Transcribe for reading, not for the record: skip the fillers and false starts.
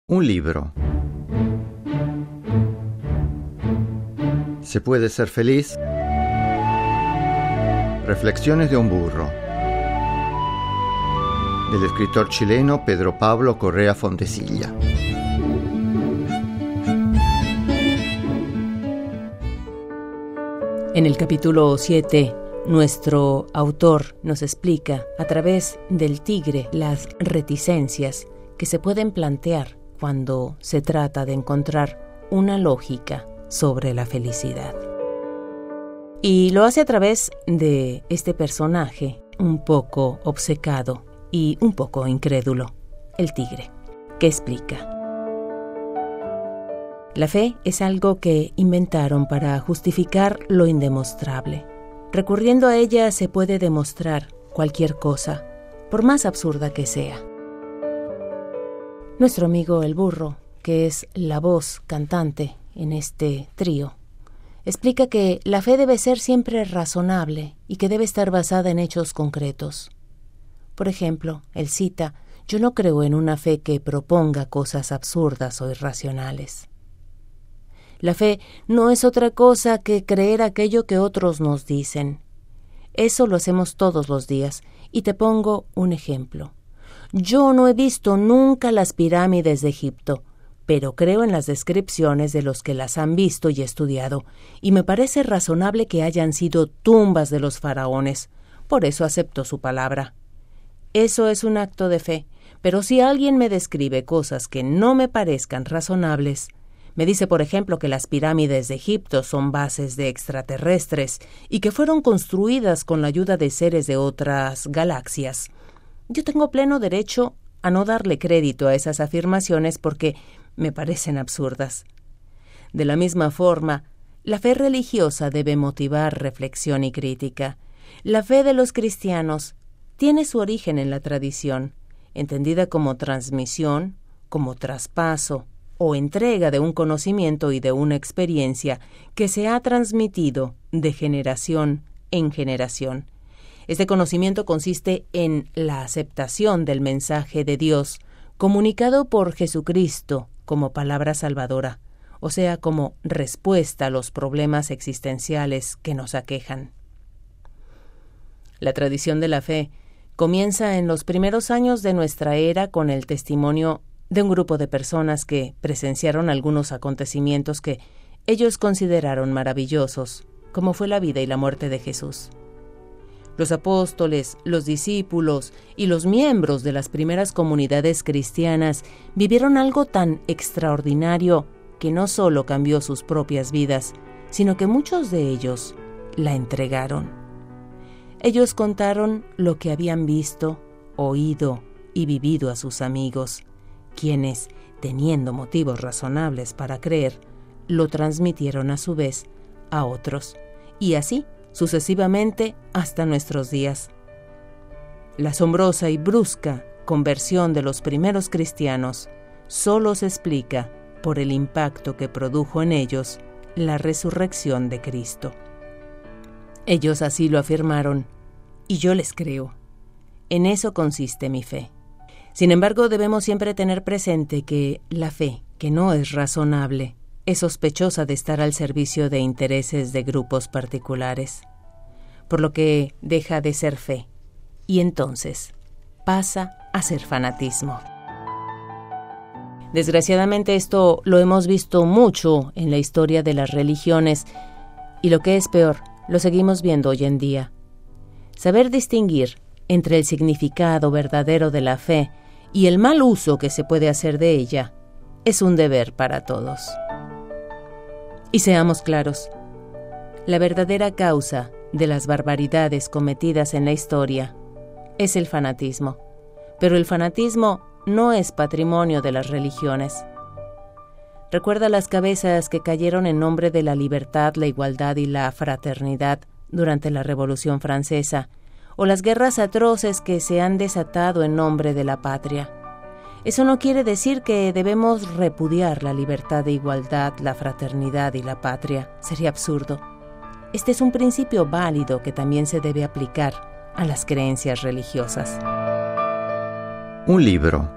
Un libro. ¿Se puede ser feliz? Reflexiones de un burro. Del escritor chileno Pedro Pablo Correa Fontecilla. En el capítulo 7, nuestro autor nos explica a través del tigre las reticencias que se pueden plantear cuando se trata de encontrar una lógica sobre la felicidad. Y lo hace a través de este personaje un poco obcecado y un poco incrédulo, el tigre, que explica: la fe es algo que inventaron para justificar lo indemostrable. Recurriendo a ella se puede demostrar cualquier cosa, por más absurda que sea. Nuestro amigo el burro, que es la voz cantante en este trío, explica que la fe debe ser siempre razonable y que debe estar basada en hechos concretos. Por ejemplo, él cita: yo no creo en una fe que proponga cosas absurdas o irracionales. La fe no es otra cosa que creer aquello que otros nos dicen. Eso lo hacemos todos los días, y te pongo un ejemplo. Yo no he visto nunca las pirámides de Egipto, pero creo en las descripciones de los que las han visto y estudiado, y me parece razonable que hayan sido tumbas de los faraones. Por eso acepto su palabra. Eso es un acto de fe, pero si alguien me describe cosas que no me parezcan razonables, me dice, por ejemplo, que las pirámides de Egipto son bases de extraterrestres y que fueron construidas con la ayuda de seres de otras galaxias, yo tengo pleno derecho a no darle crédito a esas afirmaciones porque me parecen absurdas. De la misma forma, la fe religiosa debe motivar reflexión y crítica. La fe de los cristianos tiene su origen en la tradición, entendida como transmisión, como traspaso o entrega de un conocimiento y de una experiencia que se ha transmitido de generación en generación. Este conocimiento consiste en la aceptación del mensaje de Dios comunicado por Jesucristo como palabra salvadora, o sea, como respuesta a los problemas existenciales que nos aquejan. La tradición de la fe comienza en los primeros años de nuestra era con el testimonio de un grupo de personas que presenciaron algunos acontecimientos que ellos consideraron maravillosos, como fue la vida y la muerte de Jesús. Los apóstoles, los discípulos y los miembros de las primeras comunidades cristianas vivieron algo tan extraordinario que no solo cambió sus propias vidas, sino que muchos de ellos la entregaron. Ellos contaron lo que habían visto, oído y vivido a sus amigos, quienes, teniendo motivos razonables para creer, lo transmitieron a su vez a otros, y así sucesivamente hasta nuestros días. La asombrosa y brusca conversión de los primeros cristianos solo se explica por el impacto que produjo en ellos la resurrección de Cristo. Ellos así lo afirmaron, y yo les creo. En eso consiste mi fe. Sin embargo, debemos siempre tener presente que la fe, que no es razonable, es sospechosa de estar al servicio de intereses de grupos particulares, por lo que deja de ser fe, y entonces pasa a ser fanatismo. Desgraciadamente esto lo hemos visto mucho en la historia de las religiones, y lo que es peor, lo seguimos viendo hoy en día. Saber distinguir entre el significado verdadero de la fe y el mal uso que se puede hacer de ella es un deber para todos. Y seamos claros, la verdadera causa de las barbaridades cometidas en la historia es el fanatismo, pero el fanatismo no es patrimonio de las religiones. Recuerda las cabezas que cayeron en nombre de la libertad, la igualdad y la fraternidad durante la Revolución Francesa, o las guerras atroces que se han desatado en nombre de la patria. Eso no quiere decir que debemos repudiar la libertad de igualdad, la fraternidad y la patria. Sería absurdo. Este es un principio válido que también se debe aplicar a las creencias religiosas. Un libro.